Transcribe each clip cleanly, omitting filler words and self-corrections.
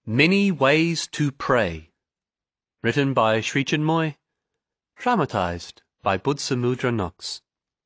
Many Ways to Pray. Written by Sri Chinmoy. Dramatized by Budsamudra Knox.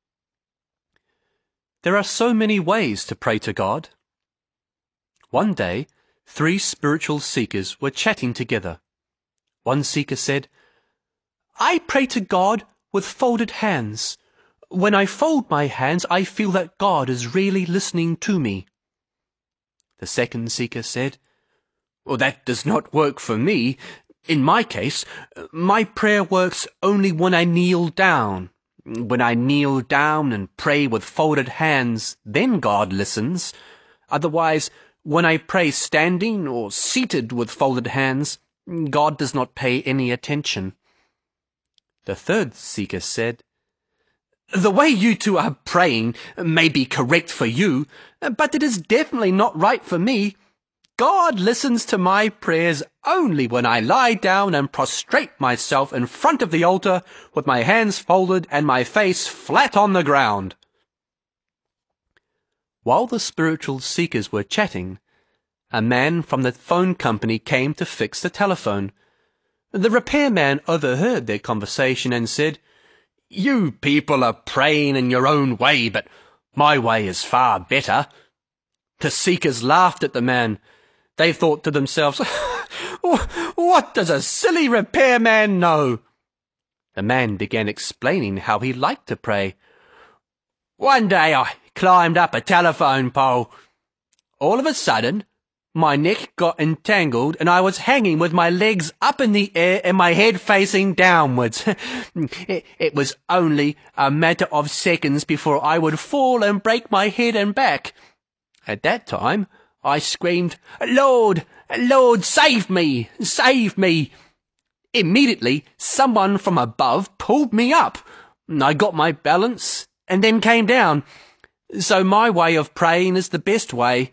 There are so many ways to pray to God. One day, 3 spiritual seekers were chatting together. One seeker said, "I pray to God with folded hands. When I fold my hands, I feel that God is really listening to me." The second seeker said, "Well, that does not work for me. In my case, my prayer works only when I kneel down. When I kneel down and pray with folded hands, then God listens. Otherwise, when I pray standing or seated with folded hands, God does not pay any attention." The third seeker said, "The way you two are praying may be correct for you, but it is definitely not right for me. God listens to my prayers only when I lie down and prostrate myself in front of the altar with my hands folded and my face flat on the ground." While the spiritual seekers were chatting, a man from the phone company came to fix the telephone. The repairman overheard their conversation and said, "You people are praying in your own way, but my way is far better." The seekers laughed at the man. They thought to themselves, "What does a silly repairman know?" The man began explaining how he liked to pray. "One day I climbed up a telephone pole. All of a sudden, my neck got entangled and I was hanging with my legs up in the air and my head facing downwards. It was only a matter of seconds before I would fall and break my head and back. At that time, I screamed, 'Lord, Lord, save me, save me.' Immediately, someone from above pulled me up. I got my balance and then came down. So my way of praying is the best way."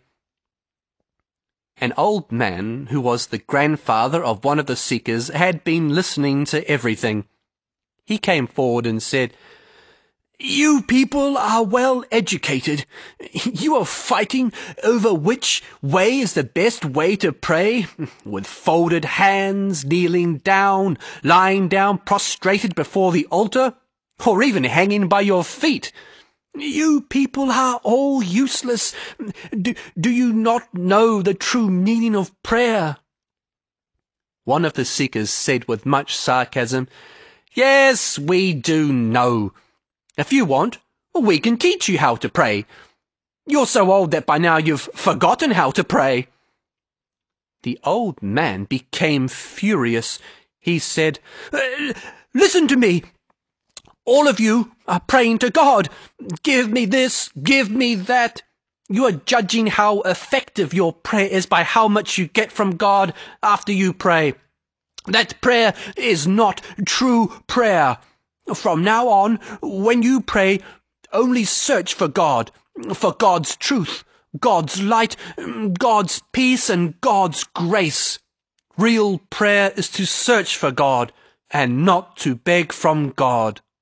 An old man, who was the grandfather of one of the seekers, had been listening to everything. He came forward and said, "You people are well educated. You are fighting over which way is the best way to pray, with folded hands, kneeling down, lying down prostrated before the altar, or even hanging by your feet. You people are all useless. Do you not know the true meaning of prayer?" One of the seekers said with much sarcasm, "Yes, we do know. If you want, we can teach you how to pray. You're so old that by now you've forgotten how to pray." The old man became furious. He said, "Listen to me. All of you are praying to God. Give me this, give me that. You are judging how effective your prayer is by how much you get from God after you pray. That prayer is not true prayer. From now on, when you pray, only search for God, for God's truth, God's light, God's peace, and God's grace. Real prayer is to search for God and not to beg from God."